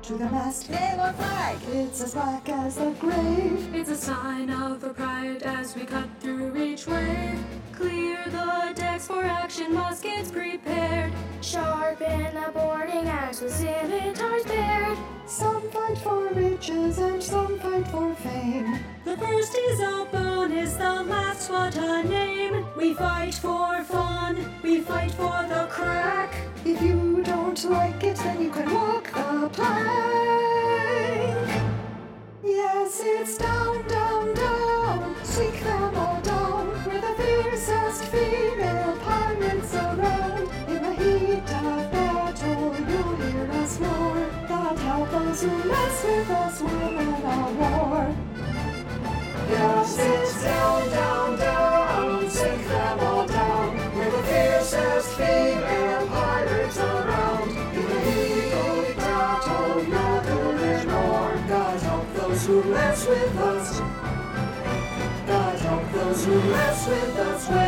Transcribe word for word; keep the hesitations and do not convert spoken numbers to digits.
to the mast. Nail our flag, it's as black as the grave. It's a sign of our pride as we cut through each wave. Clear the decks for action, muskets prepared. Sharpen the boarding axe with scimitars bared. Some fight for riches and some fight for fame. The first is a bonus, the last what a name. We fight for fun, we fight for the crack. If you don't like it, then you can walk the plank. Yes, it's down, down, down, sink them all down. We're the fiercest female pirates around. In the heat of battle, you'll hear us roar. God help those who mess with us, women of war. Yes, it's down, down, down, sink them all down. We're the fiercest female pirates around. In the heat of battle, you'll hear us roar. God help those who mess with us. God help those who mess with us.